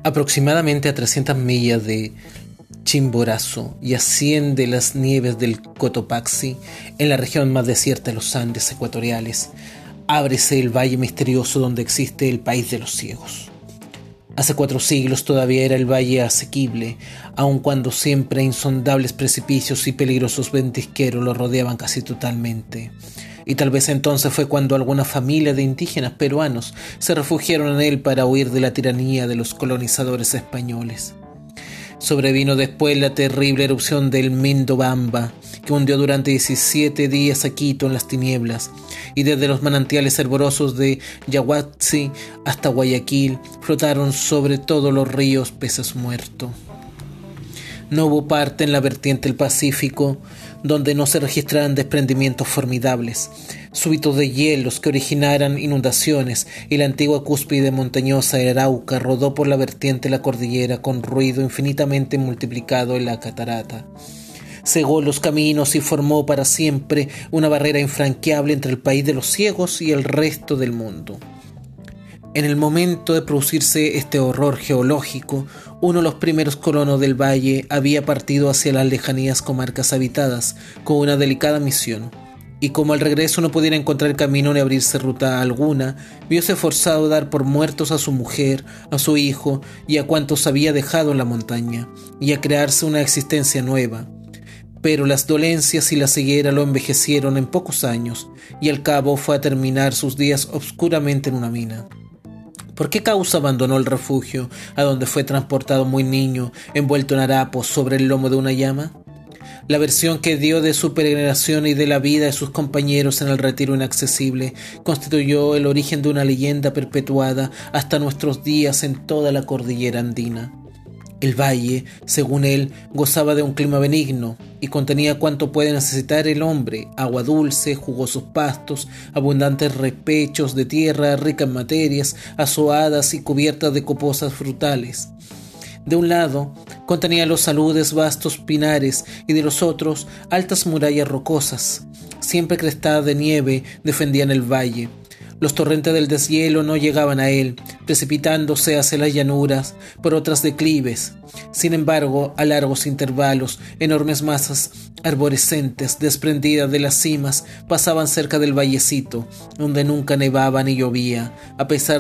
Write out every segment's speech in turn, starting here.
Aproximadamente a 300 millas de Chimborazo y a 100 de las nieves del Cotopaxi, en la región más desierta de los Andes ecuatoriales, ábrese el valle misterioso donde existe el país de los ciegos. Hace 4 siglos todavía era el valle asequible, aun cuando siempre insondables precipicios y peligrosos ventisqueros lo rodeaban casi totalmente. Y tal vez entonces fue cuando alguna familia de indígenas peruanos se refugiaron en él para huir de la tiranía de los colonizadores españoles. Sobrevino después la terrible erupción del Mindobamba, que hundió durante 17 días a Quito en las tinieblas, y desde los manantiales hervorosos de Yaguachi hasta Guayaquil flotaron sobre todos los ríos peces muertos. No hubo parte en la vertiente del Pacífico donde no se registraran desprendimientos formidables, súbitos de hielos que originaran inundaciones, y la antigua cúspide montañosa de Arauca rodó por la vertiente de la cordillera con ruido infinitamente multiplicado en la catarata. Cegó los caminos y formó para siempre una barrera infranqueable entre el país de los ciegos y el resto del mundo. En el momento de producirse este horror geológico, uno de los primeros colonos del valle había partido hacia las lejanías comarcas habitadas con una delicada misión, y como al regreso no pudiera encontrar camino ni abrirse ruta alguna, vióse forzado a dar por muertos a su mujer, a su hijo y a cuantos había dejado en la montaña, y a crearse una existencia nueva. Pero las dolencias y la ceguera lo envejecieron en pocos años, y al cabo fue a terminar sus días obscuramente en una mina. ¿Por qué causa abandonó el refugio, a donde fue transportado muy niño, envuelto en harapos sobre el lomo de una llama? La versión que dio de su peregrinación y de la vida de sus compañeros en el retiro inaccesible constituyó el origen de una leyenda perpetuada hasta nuestros días en toda la cordillera andina. El valle, según él, gozaba de un clima benigno y contenía cuanto puede necesitar el hombre: agua dulce, jugosos pastos, abundantes repechos de tierra rica en materias, azoadas y cubiertas de coposas frutales. De un lado, contenía los aludes vastos pinares, y de los otros, altas murallas rocosas, siempre crestadas de nieve, defendían el valle. Los torrentes del deshielo no llegaban a él, precipitándose hacia las llanuras por otras declives. Sin embargo, a largos intervalos, enormes masas arborescentes desprendidas de las cimas pasaban cerca del vallecito, donde nunca nevaba ni llovía, a pesar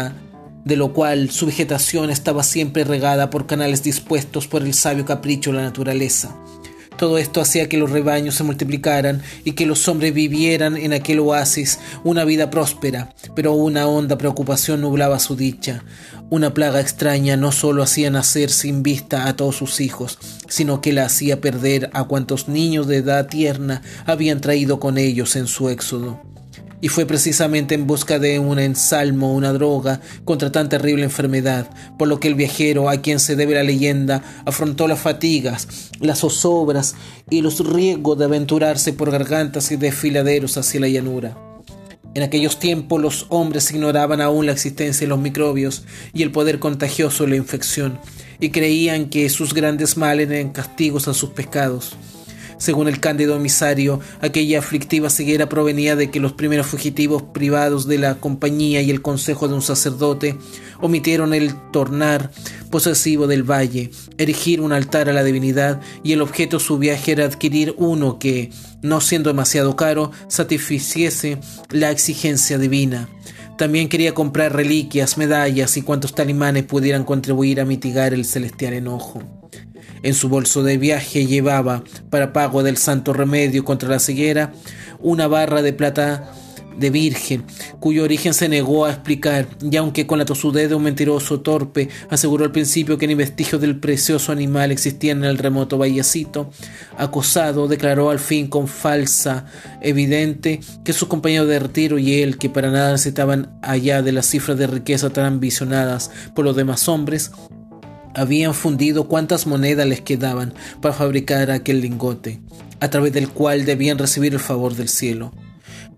de lo cual su vegetación estaba siempre regada por canales dispuestos por el sabio capricho de la naturaleza. Todo esto hacía que los rebaños se multiplicaran y que los hombres vivieran en aquel oasis una vida próspera, pero una honda preocupación nublaba su dicha. Una plaga extraña no solo hacía nacer sin vista a todos sus hijos, sino que la hacía perder a cuantos niños de edad tierna habían traído con ellos en su éxodo. Y fue precisamente en busca de un ensalmo, una droga, contra tan terrible enfermedad, por lo que el viajero, a quien se debe la leyenda, afrontó las fatigas, las zozobras y los riesgos de aventurarse por gargantas y desfiladeros hacia la llanura. En aquellos tiempos los hombres ignoraban aún la existencia de los microbios y el poder contagioso de la infección, y creían que sus grandes males eran castigos a sus pecados. Según el cándido emisario, aquella aflictiva ceguera provenía de que los primeros fugitivos, privados de la compañía y el consejo de un sacerdote, omitieron el tornar posesivo del valle, erigir un altar a la divinidad, y el objeto de su viaje era adquirir uno que, no siendo demasiado caro, satisficiese la exigencia divina. También quería comprar reliquias, medallas y cuantos talismanes pudieran contribuir a mitigar el celestial enojo. En su bolso de viaje llevaba, para pago del santo remedio contra la ceguera, una barra de plata de virgen, cuyo origen se negó a explicar, y aunque con la tosudez de un mentiroso torpe aseguró al principio que ni vestigios del precioso animal existían en el remoto vallecito, acosado declaró al fin con falsa evidente que sus compañeros de retiro y él, que para nada necesitaban allá de las cifras de riqueza tan ambicionadas por los demás hombres, habían fundido cuantas monedas les quedaban para fabricar aquel lingote, a través del cual debían recibir el favor del cielo.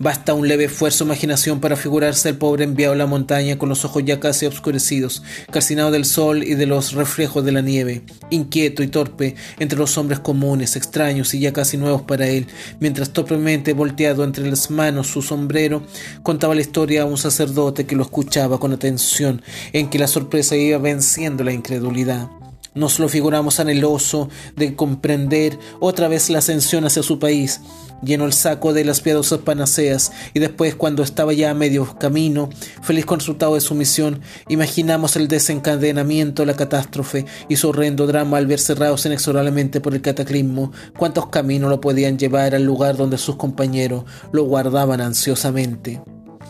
Basta un leve esfuerzo de imaginación para figurarse al pobre enviado a la montaña con los ojos ya casi oscurecidos, calcinado del sol y de los reflejos de la nieve, inquieto y torpe entre los hombres comunes, extraños y ya casi nuevos para él, mientras torpemente volteado entre las manos su sombrero, contaba la historia a un sacerdote que lo escuchaba con atención, en que la sorpresa iba venciendo la incredulidad. Nos lo figuramos anheloso de comprender otra vez la ascensión hacia su país. Llenó el saco de las piadosas panaceas y después, cuando estaba ya a medio camino, feliz con el resultado de su misión, imaginamos el desencadenamiento, la catástrofe y su horrendo drama al ver cerrados inexorablemente por el cataclismo. ¿Cuántos caminos lo podían llevar al lugar donde sus compañeros lo guardaban ansiosamente?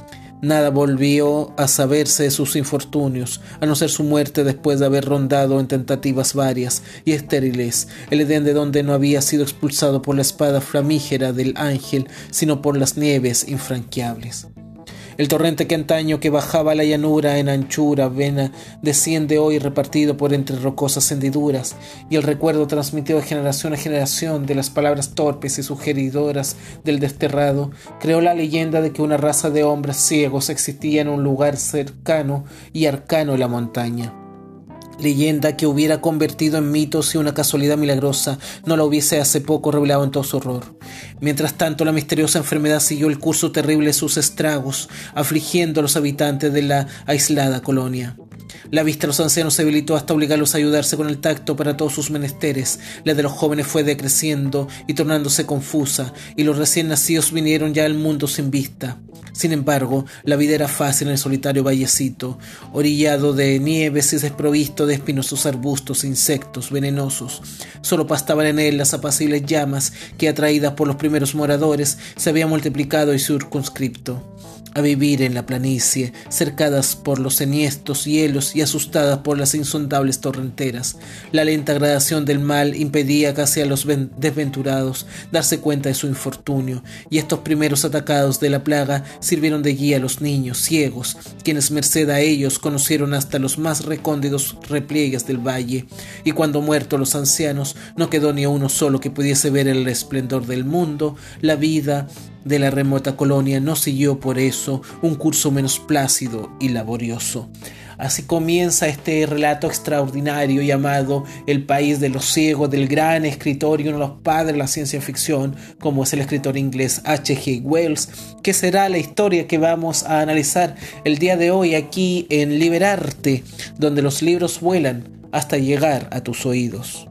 Nada volvió a saberse de sus infortunios, a no ser su muerte después de haber rondado en tentativas varias y estériles el Edén, de donde no había sido expulsado por la espada flamígera del ángel, sino por las nieves infranqueables. El torrente que antaño que bajaba la llanura en anchura vena desciende hoy repartido por entre rocosas hendiduras, y el recuerdo transmitido de generación a generación de las palabras torpes y sugeridoras del desterrado creó la leyenda de que una raza de hombres ciegos existía en un lugar cercano y arcano de la montaña. Leyenda que hubiera convertido en mito si una casualidad milagrosa no la hubiese hace poco revelado en todo su horror. Mientras tanto, la misteriosa enfermedad siguió el curso terrible de sus estragos, afligiendo a los habitantes de la aislada colonia. La vista de los ancianos se debilitó hasta obligarlos a ayudarse con el tacto para todos sus menesteres. La de los jóvenes fue decreciendo y tornándose confusa, y los recién nacidos vinieron ya al mundo sin vista. Sin embargo, la vida era fácil en el solitario vallecito, orillado de nieves y desprovisto de espinosos arbustos e insectos venenosos. Solo pastaban en él las apacibles llamas que, atraídas por los primeros moradores, se habían multiplicado y circunscripto a vivir en la planicie, cercadas por los enhiestos hielos y asustadas por las insondables torrenteras. La lenta gradación del mal impedía casi a los desventurados darse cuenta de su infortunio, y estos primeros atacados de la plaga sirvieron de guía a los niños ciegos, quienes merced a ellos conocieron hasta los más recónditos repliegues del valle, y cuando muertos los ancianos no quedó ni uno solo que pudiese ver el esplendor del mundo. La vida de la remota colonia no siguió por eso un curso menos plácido y laborioso. Así comienza este relato extraordinario llamado El país de los ciegos, del gran escritor y uno de los padres de la ciencia ficción, como es el escritor inglés H.G. Wells, que será la historia que vamos a analizar el día de hoy aquí en Liberarte, donde los libros vuelan hasta llegar a tus oídos.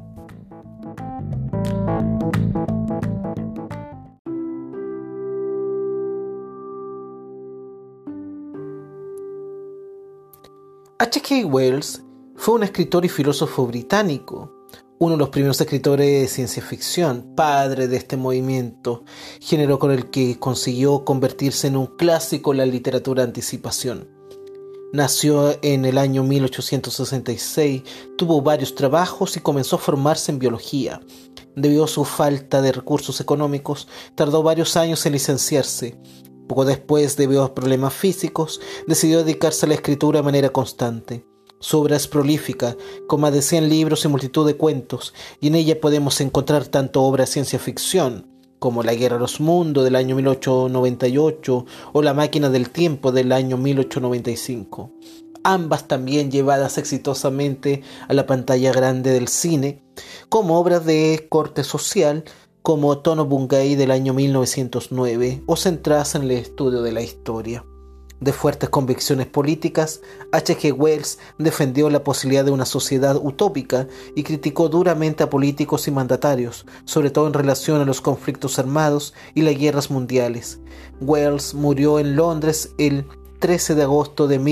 H.G. Wells fue un escritor y filósofo británico, uno de los primeros escritores de ciencia ficción, padre de este movimiento, género con el que consiguió convertirse en un clásico de la literatura de anticipación. Nació en el año 1866, tuvo varios trabajos y comenzó a formarse en biología. Debido a su falta de recursos económicos, tardó varios años en licenciarse. Poco después, debido a problemas físicos, decidió dedicarse a la escritura de manera constante. Su obra es prolífica, con más de 100 libros y multitud de cuentos, y en ella podemos encontrar tanto obra de ciencia ficción, como La Guerra de los Mundos del año 1898 o La Máquina del Tiempo del año 1895. Ambas también llevadas exitosamente a la pantalla grande del cine, como obras de corte social, como Tono Bungay del año 1909, o centradas en el estudio de la historia. De fuertes convicciones políticas, H.G. Wells defendió la posibilidad de una sociedad utópica y criticó duramente a políticos y mandatarios, sobre todo en relación a los conflictos armados y las guerras mundiales. Wells murió en Londres el 13 de agosto de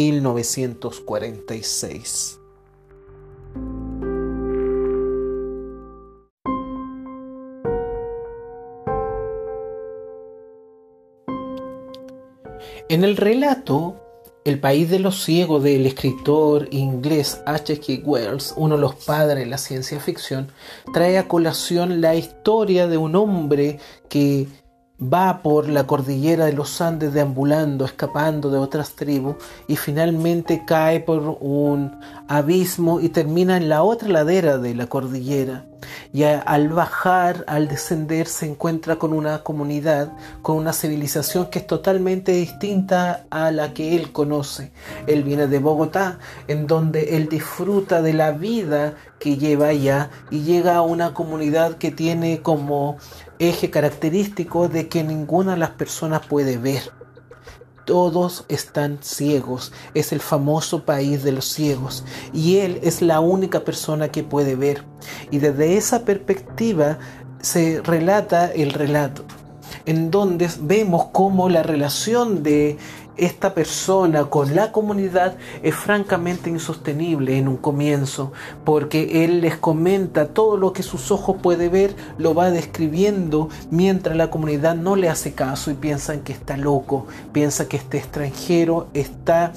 1946. En el relato El país de los ciegos del escritor inglés H.G. Wells, uno de los padres de la ciencia ficción, trae a colación la historia de un hombre que va por la cordillera de los Andes deambulando, escapando de otras tribus, y finalmente cae por un abismo y termina en la otra ladera de la cordillera. Y al bajar, al descender, se encuentra con una comunidad, con una civilización que es totalmente distinta a la que él conoce. Él viene de Bogotá, en donde él disfruta de la vida que lleva allá y llega a una comunidad que tiene como eje característico de que ninguna de las personas puede ver. Todos están ciegos. Es el famoso país de los ciegos. Y él es la única persona que puede ver. Y desde esa perspectiva se relata el relato, en donde vemos cómo la relación de esta persona con la comunidad es francamente insostenible en un comienzo, porque él les comenta todo lo que sus ojos pueden ver, lo va describiendo, mientras la comunidad no le hace caso y piensan que está loco, piensa que este extranjero está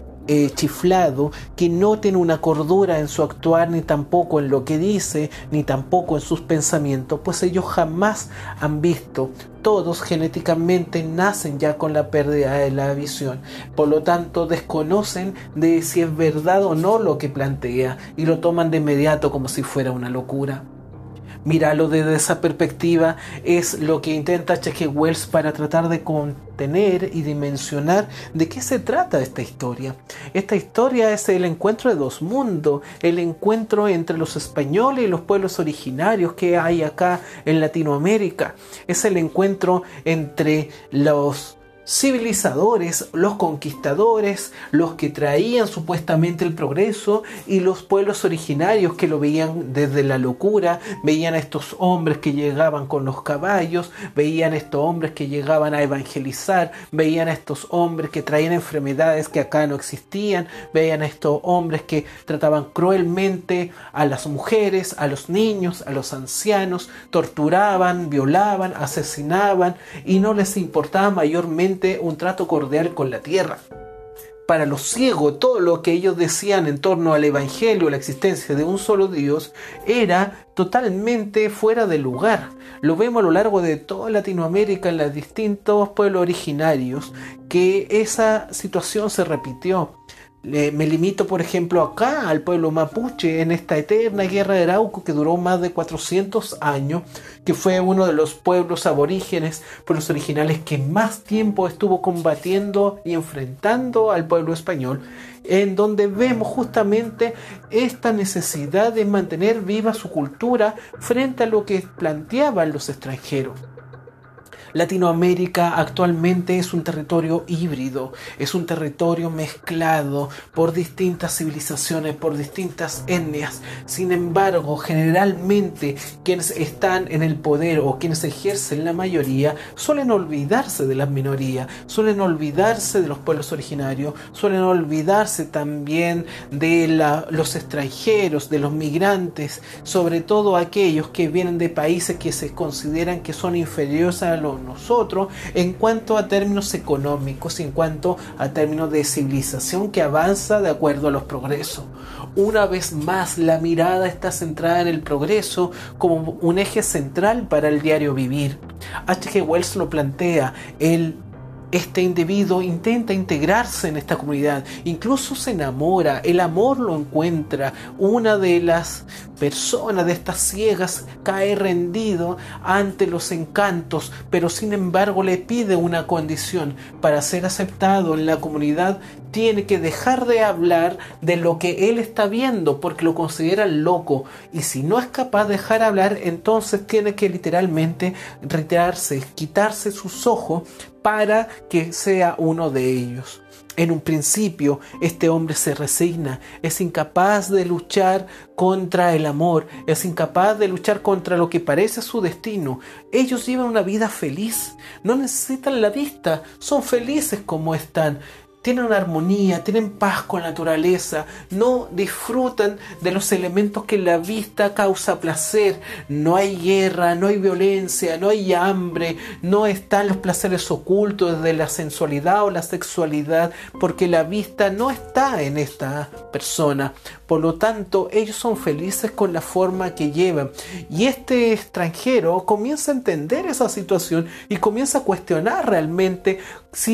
chiflado, que no tiene una cordura en su actuar, ni tampoco en lo que dice, ni tampoco en sus pensamientos, pues ellos jamás han visto. Todos genéticamente nacen ya con la pérdida de la visión, por lo tanto desconocen de si es verdad o no lo que plantea y lo toman de inmediato como si fuera una locura. Míralo desde esa perspectiva es lo que intenta H.G. Wells para tratar de contener y dimensionar de qué se trata esta historia. Esta historia es el encuentro de dos mundos, el encuentro entre los españoles y los pueblos originarios que hay acá en Latinoamérica. Es el encuentro entre los civilizadores, los conquistadores, los que traían supuestamente el progreso, y los pueblos originarios que lo veían desde la locura, veían a estos hombres que llegaban con los caballos, veían a estos hombres que llegaban a evangelizar, veían a estos hombres que traían enfermedades que acá no existían, veían a estos hombres que trataban cruelmente a las mujeres, a los niños, a los ancianos, torturaban, violaban, asesinaban, y no les importaba mayormente un trato cordial con la tierra. Para los ciegos, todo lo que ellos decían en torno al evangelio, la existencia de un solo Dios, era totalmente fuera de lugar. Lo vemos a lo largo de toda Latinoamérica, en los distintos pueblos originarios, que esa situación se repitió. Me limito, por ejemplo, acá al pueblo mapuche, en esta eterna guerra de Arauco que duró más de 400 años, que fue uno de los pueblos aborígenes, pueblos originales que más tiempo estuvo combatiendo y enfrentando al pueblo español, en donde vemos justamente esta necesidad de mantener viva su cultura frente a lo que planteaban los extranjeros. Latinoamérica actualmente es un territorio híbrido, es un territorio mezclado por distintas civilizaciones, por distintas etnias. Sin embargo, generalmente quienes están en el poder o quienes ejercen la mayoría suelen olvidarse de las minorías, suelen olvidarse de los pueblos originarios, suelen olvidarse también de los extranjeros, de los migrantes, sobre todo aquellos que vienen de países que se consideran que son inferiores a nosotros en cuanto a términos económicos, en cuanto a términos de civilización que avanza de acuerdo a los progresos. Una vez más, la mirada está centrada en el progreso como un eje central para el diario vivir. H.G. Wells lo plantea, este individuo intenta integrarse en esta comunidad, incluso se enamora, el amor lo encuentra. Una de las personas de estas ciegas cae rendido ante los encantos, pero sin embargo le pide una condición: para ser aceptado en la comunidad tiene que dejar de hablar de lo que él está viendo porque lo consideran loco, y si no es capaz de dejar hablar, entonces tiene que literalmente retirarse, quitarse sus ojos para que sea uno de ellos. En un principio, este hombre se resigna, es incapaz de luchar contra el amor, es incapaz de luchar contra lo que parece su destino. Ellos llevan una vida feliz, no necesitan la vista, son felices como están. Tienen una armonía, tienen paz con la naturaleza, no disfrutan de los elementos que la vista causa placer. No hay guerra, no hay violencia, no hay hambre, no están los placeres ocultos de la sensualidad o la sexualidad, porque la vista no está en esta persona. Por lo tanto, ellos son felices con la forma que llevan. Y este extranjero comienza a entender esa situación y comienza a cuestionar realmente si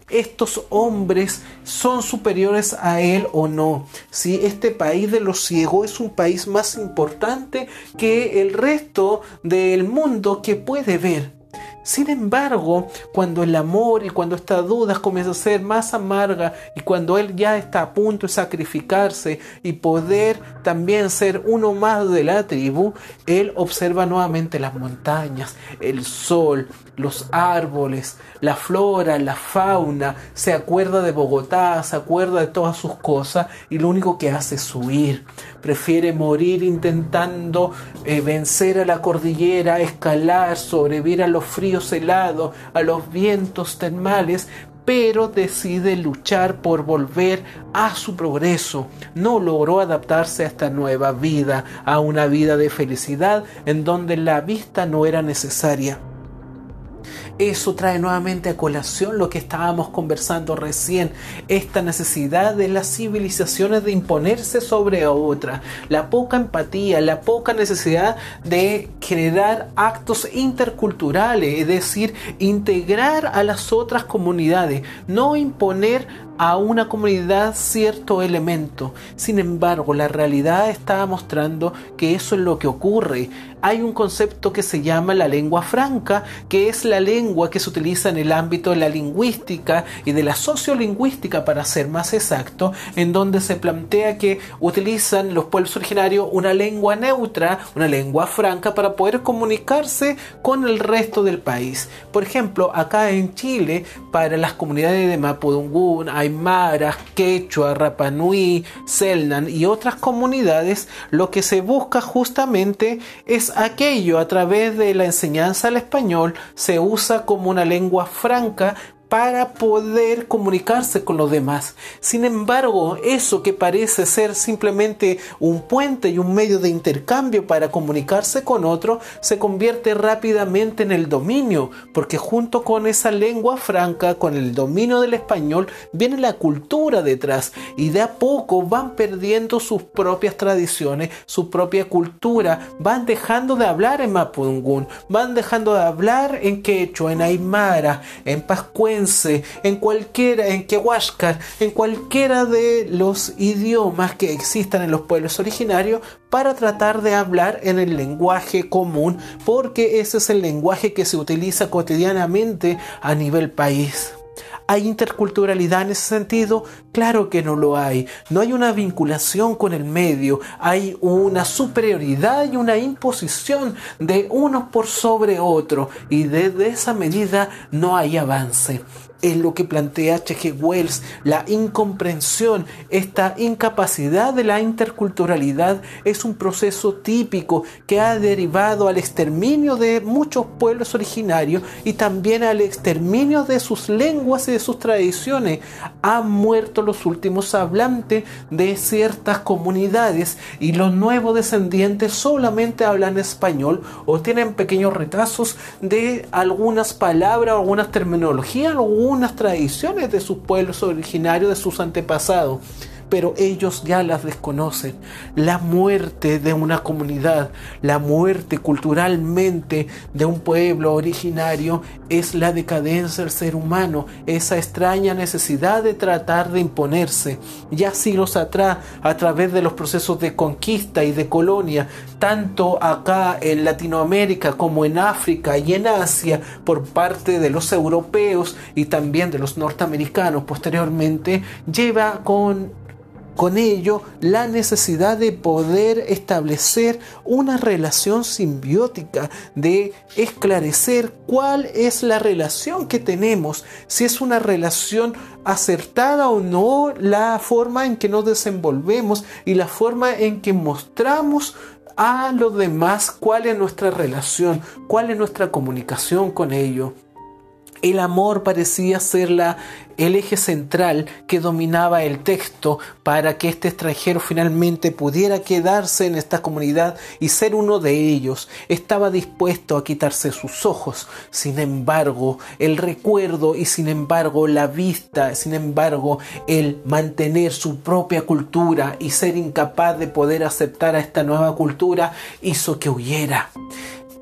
estos hombres son superiores a él o no. Si este país de los ciegos es un país más importante que el resto del mundo que puede ver. Sin embargo, cuando el amor y cuando esta duda comienza a ser más amarga y cuando él ya está a punto de sacrificarse y poder también ser uno más de la tribu, él observa nuevamente las montañas, el sol, los árboles, la flora, la fauna, se acuerda de Bogotá, se acuerda de todas sus cosas y lo único que hace es huir. Prefiere morir intentando vencer a la cordillera, escalar, sobrevivir a los fríos helados, a los vientos termales, pero decide luchar por volver a su progreso. No logró adaptarse a esta nueva vida, a una vida de felicidad en donde la vista no era necesaria. Eso trae nuevamente a colación lo que estábamos conversando recién, esta necesidad de las civilizaciones de imponerse sobre otra, la poca empatía, la poca necesidad de generar actos interculturales, es decir, integrar a las otras comunidades, no imponer a una comunidad cierto elemento. Sin embargo, la realidad está mostrando que eso es lo que ocurre. Hay un concepto que se llama la lengua franca, que es la lengua que se utiliza en el ámbito de la lingüística y de la sociolingüística, para ser más exacto, en donde se plantea que utilizan los pueblos originarios una lengua neutra, una lengua franca, para poder comunicarse con el resto del país. Por ejemplo, acá en Chile, para las comunidades de Mapudungún, Aymara, Quechua, Rapa Nui, Selknam y otras comunidades, lo que se busca justamente es aquello a través de la enseñanza del español, se usa como una lengua franca para poder comunicarse con los demás. Sin embargo, eso que parece ser simplemente un puente y un medio de intercambio para comunicarse con otro, se convierte rápidamente en el dominio, porque junto con esa lengua franca, con el dominio del español, viene la cultura detrás, y de a poco van perdiendo sus propias tradiciones, su propia cultura, van dejando de hablar en Mapudungún, van dejando de hablar en quechua, en aymara, en pascuense, en cualquiera, en quehuascar, en cualquiera de los idiomas que existan en los pueblos originarios, para tratar de hablar en el lenguaje común, porque ese es el lenguaje que se utiliza cotidianamente a nivel país. ¿Hay interculturalidad en ese sentido? Claro que no lo hay. No hay una vinculación con el medio. Hay una superioridad y una imposición de unos por sobre otro. Y desde esa medida no hay avance. Es lo que plantea H.G. Wells, la incomprensión, esta incapacidad de la interculturalidad es un proceso típico que ha derivado al exterminio de muchos pueblos originarios y también al exterminio de sus lenguas y de sus tradiciones. Han muerto los últimos hablantes de ciertas comunidades y los nuevos descendientes solamente hablan español o tienen pequeños retazos de algunas palabras o algunas terminologías, algunas tradiciones de sus pueblos originarios, de sus antepasados, pero ellos ya las desconocen. La muerte de una comunidad, la muerte culturalmente de un pueblo originario, es la decadencia del ser humano, esa extraña necesidad de tratar de imponerse. Ya siglos atrás, a través de los procesos de conquista y de colonia, tanto acá en Latinoamérica como en África y en Asia, por parte de los europeos y también de los norteamericanos posteriormente, lleva con ello la necesidad de poder establecer una relación simbiótica, de esclarecer cuál es la relación que tenemos, si es una relación acertada o no, la forma en que nos desenvolvemos y la forma en que mostramos a los demás cuál es nuestra relación, cuál es nuestra comunicación con ellos. El amor parecía ser el eje central que dominaba el texto para que este extranjero finalmente pudiera quedarse en esta comunidad y ser uno de ellos. Estaba dispuesto a quitarse sus ojos, sin embargo, el recuerdo y sin embargo la vista, sin embargo, el mantener su propia cultura y ser incapaz de poder aceptar a esta nueva cultura hizo que huyera.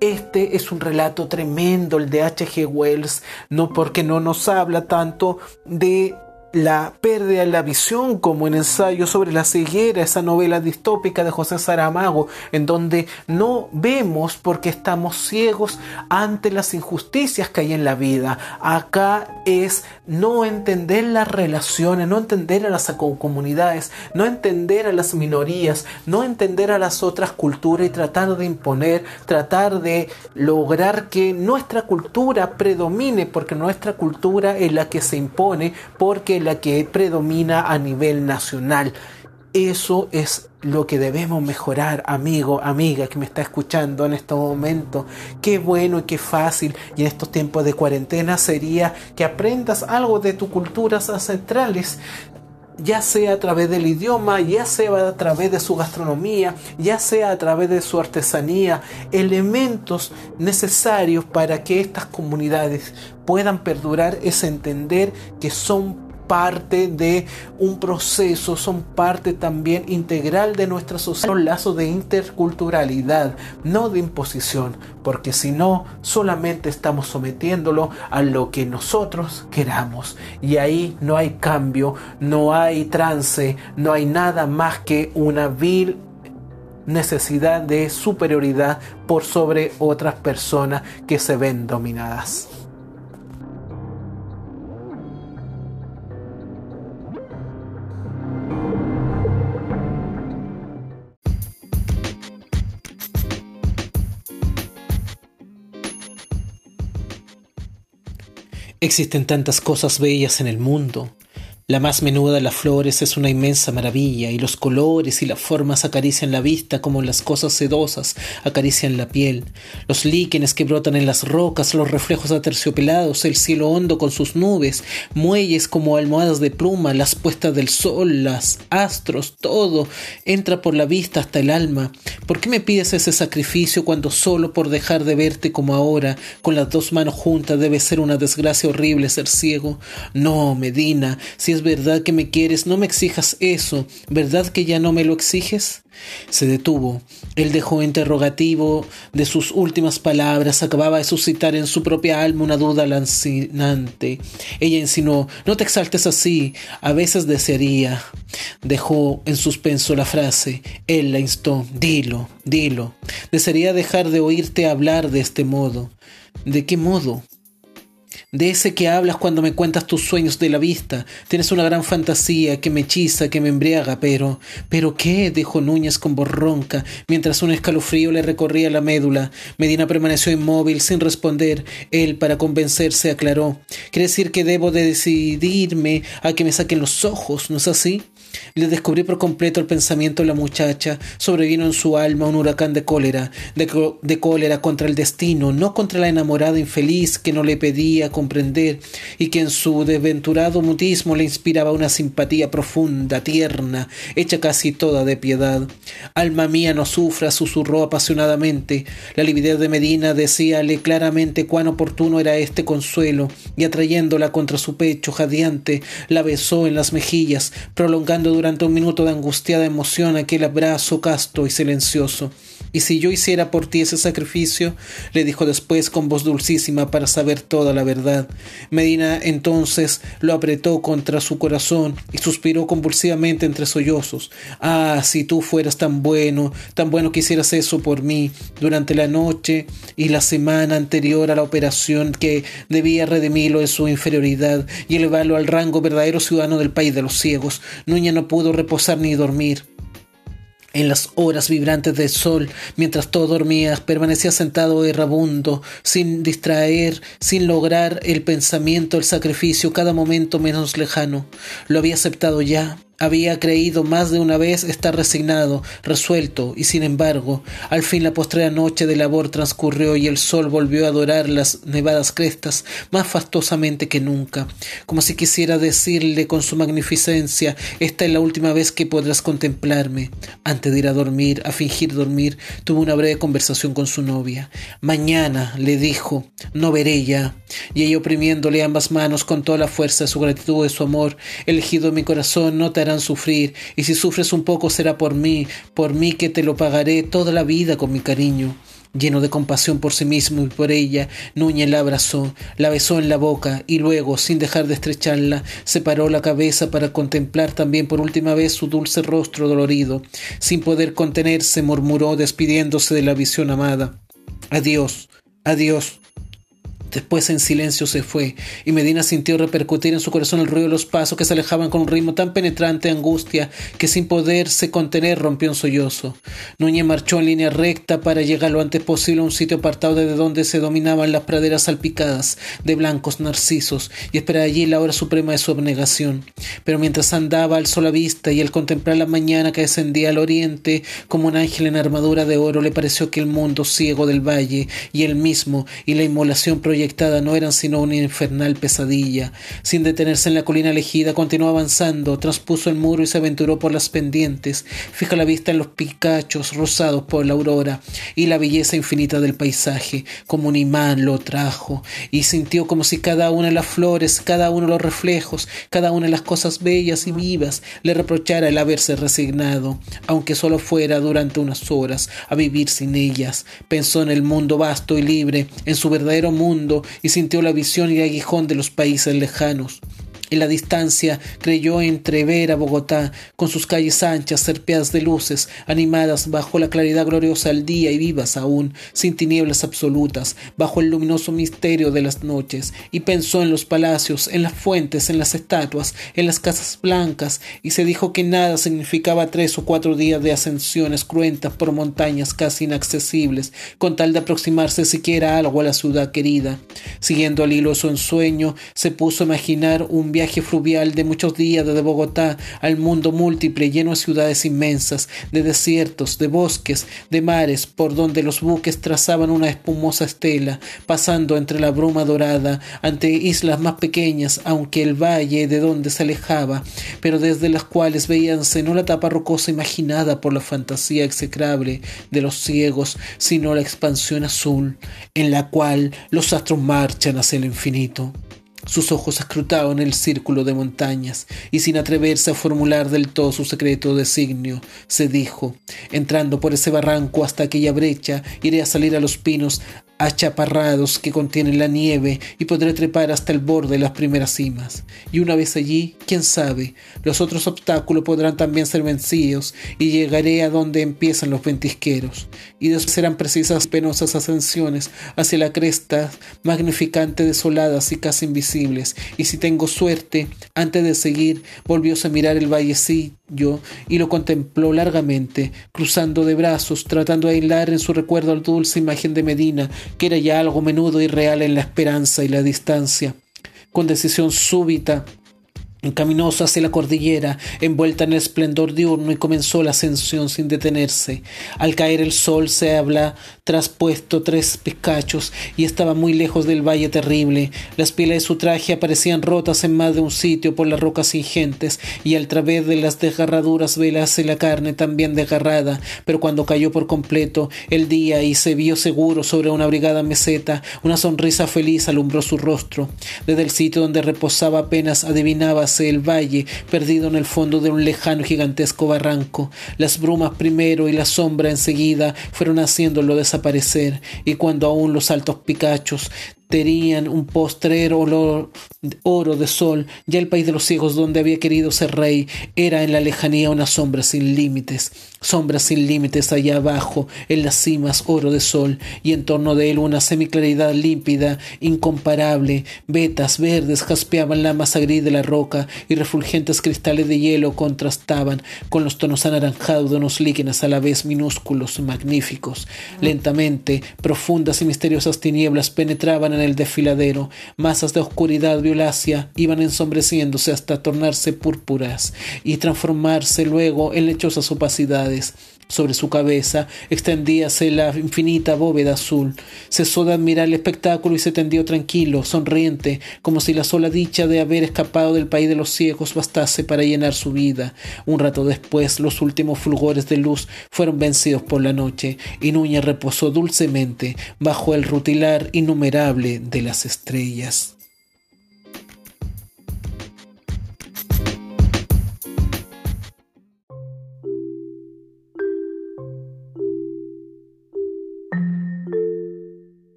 Este es un relato tremendo, el de H.G. Wells, no porque no nos habla tanto de la pérdida de la visión como en Ensayo sobre la ceguera, esa novela distópica de José Saramago, en donde no vemos porque estamos ciegos ante las injusticias que hay en la vida. Acá es no entender las relaciones, no entender a las comunidades, no entender a las minorías, no entender a las otras culturas y tratar de imponer, tratar de lograr que nuestra cultura predomine, porque nuestra cultura es la que se impone, porque la que predomina a nivel nacional. Eso es lo que debemos mejorar, amigo, amiga que me está escuchando en este momento. Qué bueno y qué fácil, y en estos tiempos de cuarentena sería que aprendas algo de tus culturas ancestrales, ya sea a través del idioma, ya sea a través de su gastronomía, ya sea a través de su artesanía, elementos necesarios para que estas comunidades puedan perdurar es entender que son parte de un proceso, son parte también integral de nuestra sociedad, un lazo de interculturalidad, no de imposición, porque si no, solamente estamos sometiéndolo a lo que nosotros queramos, y ahí no hay cambio, no hay trance, no hay nada más que una vil necesidad de superioridad por sobre otras personas que se ven dominadas. Existen tantas cosas bellas en el mundo. La más menuda de las flores es una inmensa maravilla, y los colores y las formas acarician la vista como las cosas sedosas acarician la piel. Los líquenes que brotan en las rocas, los reflejos aterciopelados, el cielo hondo con sus nubes, muelles como almohadas de pluma, las puestas del sol, los astros, todo entra por la vista hasta el alma. ¿Por qué me pides ese sacrificio cuando solo por dejar de verte como ahora, con las dos manos juntas, debe ser una desgracia horrible ser ciego? No, Medina, si es verdad que me quieres, no me exijas eso. ¿Verdad que ya no me lo exiges? Se detuvo. El dejo interrogativo de sus últimas palabras acababa de suscitar en su propia alma una duda lancinante. Ella insinuó: no te exaltes así, a veces desearía. Dejó en suspenso la frase. Él la instó: dilo, dilo. Desearía dejar de oírte hablar de este modo. ¿De qué modo? De ese que hablas cuando me cuentas tus sueños de la vista. Tienes una gran fantasía que me hechiza, que me embriaga, ¿Pero qué? Dijo Núñez con voz ronca, mientras un escalofrío le recorría la médula. Medina permaneció inmóvil, sin responder. Él, para convencerse, aclaró: quiere decir que debo de decidirme a que me saquen los ojos, ¿no es así? Le descubrí por completo el pensamiento de la muchacha. Sobrevino en su alma un huracán de cólera, de cólera contra el destino, no contra la enamorada infeliz que no le pedía comprender y que en su desventurado mutismo le inspiraba una simpatía profunda, tierna, hecha casi toda de piedad. Alma mía, no sufra, susurró apasionadamente. La lividez de Medina decíale claramente cuán oportuno era este consuelo, y atrayéndola contra su pecho jadeante, la besó en las mejillas, prolongando durante un minuto de angustiada emoción aquel abrazo casto y silencioso. «¿Y si yo hiciera por ti ese sacrificio?», le dijo después con voz dulcísima para saber toda la verdad. Medina entonces lo apretó contra su corazón y suspiró convulsivamente entre sollozos. «Ah, si tú fueras tan bueno que hicieras eso por mí durante la noche y la semana anterior a la operación que debía redimirlo de su inferioridad y elevarlo al rango verdadero ciudadano del país de los ciegos». Núñez no pudo reposar ni dormir. En las horas vibrantes del sol, mientras todo dormía, permanecía sentado errabundo, sin distraer, sin lograr el pensamiento, el sacrificio, cada momento menos lejano. Lo había aceptado ya. Había creído más de una vez estar resignado, resuelto, y sin embargo, al fin la postrera noche de labor transcurrió y el sol volvió a dorar las nevadas crestas más fastosamente que nunca, como si quisiera decirle con su magnificencia: esta es la última vez que podrás contemplarme. Antes de ir a dormir, a fingir dormir, tuvo una breve conversación con su novia. «Mañana», le dijo, «no veré ya». Y ella, oprimiéndole ambas manos con toda la fuerza de su gratitud y de su amor: «Elegido de mi corazón, no te harán sufrir, y si sufres un poco será por mí que te lo pagaré toda la vida con mi cariño». Lleno de compasión por sí mismo y por ella, Núñez la abrazó, la besó en la boca y luego, sin dejar de estrecharla, separó la cabeza para contemplar también por última vez su dulce rostro dolorido. Sin poder contenerse, murmuró despidiéndose de la visión amada: adiós, adiós. Después en silencio se fue, y Medina sintió repercutir en su corazón el ruido de los pasos que se alejaban con un ritmo tan penetrante de angustia que sin poderse contener rompió un sollozo. Núñez marchó en línea recta para llegar lo antes posible a un sitio apartado desde donde se dominaban las praderas salpicadas de blancos narcisos y esperar allí la hora suprema de su abnegación. Pero mientras andaba alzó la vista y al contemplar la mañana que descendía al oriente como un ángel en armadura de oro le pareció que el mundo ciego del valle y él mismo y la inmolación proyectada no eran sino una infernal pesadilla. Sin detenerse en la colina elegida, continuó avanzando, traspuso el muro y se aventuró por las pendientes. Fija la vista en los picachos rosados por la aurora y la belleza infinita del paisaje. Como un imán lo trajo y sintió como si cada una de las flores, cada uno de los reflejos, cada una de las cosas bellas y vivas le reprochara el haberse resignado, aunque solo fuera durante unas horas, a vivir sin ellas. Pensó en el mundo vasto y libre, en su verdadero mundo, y sintió la visión y el aguijón de los países lejanos. En la distancia creyó entrever a Bogotá, con sus calles anchas, serpeadas de luces, animadas bajo la claridad gloriosa del día y vivas aún, sin tinieblas absolutas, bajo el luminoso misterio de las noches, y pensó en los palacios, en las fuentes, en las estatuas, en las casas blancas, y se dijo que nada significaba 3 o 4 días de ascensiones cruentas por montañas casi inaccesibles, con tal de aproximarse siquiera algo a la ciudad querida. Siguiendo al hilo su ensueño, se puso a imaginar un viaje fluvial de muchos días desde Bogotá al mundo múltiple, lleno de ciudades inmensas, de desiertos, de bosques, de mares, por donde los buques trazaban una espumosa estela, pasando entre la bruma dorada, ante islas más pequeñas, aunque el valle de donde se alejaba, pero desde las cuales veíanse no la tapa rocosa imaginada por la fantasía execrable de los ciegos, sino la expansión azul, en la cual los astros marchan hacia el infinito. Sus ojos escrutaban el círculo de montañas, y sin atreverse a formular del todo su secreto designio, se dijo: entrando por ese barranco hasta aquella brecha, iré a salir a los pinos achaparrados que contienen la nieve y podré trepar hasta el borde de las primeras cimas. Y una vez allí, quién sabe, los otros obstáculos podrán también ser vencidos y llegaré a donde empiezan los ventisqueros. Y después serán precisas penosas ascensiones hacia la cresta, magnificante, desoladas y casi invisibles. Y si tengo suerte, antes de seguir, volvióse a mirar el vallecillo y lo contempló largamente, cruzando de brazos, tratando de aislar en su recuerdo la dulce imagen de Medina, que era ya algo menudo y real en la esperanza y la distancia. Con decisión súbita, encaminóse hacia la cordillera, envuelta en el esplendor diurno, y comenzó la ascensión sin detenerse. Al caer el sol se había traspuesto 3 picachos y estaba muy lejos del valle terrible. Las pieles de su traje aparecían rotas en más de un sitio por las rocas ingentes, y al través de las desgarraduras velase la carne también desgarrada. Pero cuando cayó por completo el día y se vio seguro sobre una abrigada meseta, una sonrisa feliz alumbró su rostro. Desde el sitio donde reposaba apenas adivinaba el valle, perdido en el fondo de un lejano y gigantesco barranco. Las brumas primero y la sombra enseguida fueron haciéndolo desaparecer, y cuando aún los altos picachos tenían un postrero oro de sol, ya el país de los ciegos donde había querido ser rey era en la lejanía una sombra sin límites allá abajo, en las cimas oro de sol, y en torno de él una semiclaridad límpida, incomparable. Vetas verdes jaspeaban la masa gris de la roca y refulgentes cristales de hielo contrastaban con los tonos anaranjados de unos líquenes a la vez minúsculos y magníficos. Lentamente, profundas y misteriosas tinieblas penetraban en el desfiladero, masas de oscuridad violácea iban ensombreciéndose hasta tornarse púrpuras y transformarse luego en lechosas opacidades. Sobre su cabeza extendíase la infinita bóveda azul. Cesó de admirar el espectáculo y se tendió tranquilo, sonriente, como si la sola dicha de haber escapado del país de los ciegos bastase para llenar su vida. Un rato después, los últimos fulgores de luz fueron vencidos por la noche, y Núñez reposó dulcemente bajo el rutilar innumerable de las estrellas.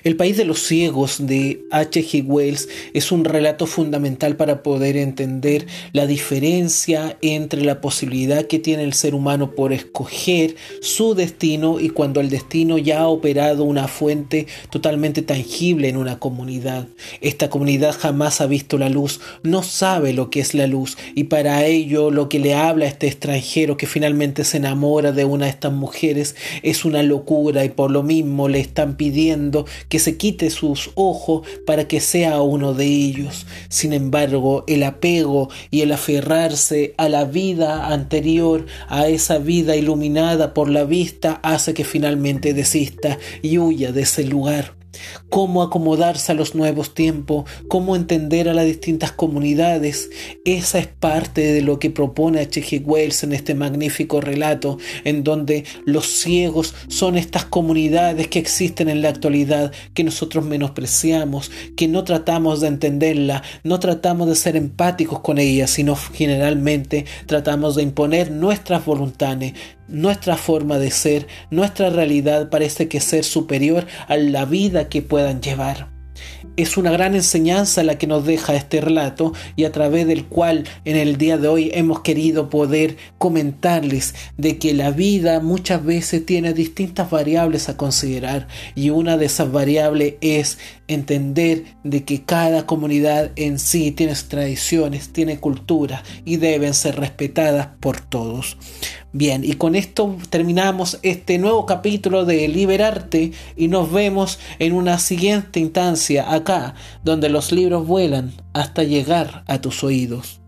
El país de los ciegos de H.G. Wells es un relato fundamental para poder entender la diferencia entre la posibilidad que tiene el ser humano por escoger su destino y cuando el destino ya ha operado una fuente totalmente tangible en una comunidad. Esta comunidad jamás ha visto la luz, no sabe lo que es la luz y para ello lo que le habla a este extranjero que finalmente se enamora de una de estas mujeres es una locura y por lo mismo le están pidiendo que se quite sus ojos para que sea uno de ellos. Sin embargo, el apego y el aferrarse a la vida anterior, a esa vida iluminada por la vista, hace que finalmente desista y huya de ese lugar. Cómo acomodarse a los nuevos tiempos, cómo entender a las distintas comunidades, esa es parte de lo que propone H.G. Wells en este magnífico relato, en donde los ciegos son estas comunidades que existen en la actualidad, que nosotros menospreciamos, que no tratamos de entenderla, no tratamos de ser empáticos con ellas, sino generalmente tratamos de imponer nuestras voluntades. Nuestra forma de ser, nuestra realidad parece que ser superior a la vida que puedan llevar. Es una gran enseñanza la que nos deja este relato y a través del cual en el día de hoy hemos querido poder comentarles de que la vida muchas veces tiene distintas variables a considerar y una de esas variables es entender de que cada comunidad en sí tiene tradiciones, tiene cultura y deben ser respetadas por todos. Bien, y con esto terminamos este nuevo capítulo de Liberarte y nos vemos en una siguiente instancia acá, donde los libros vuelan hasta llegar a tus oídos.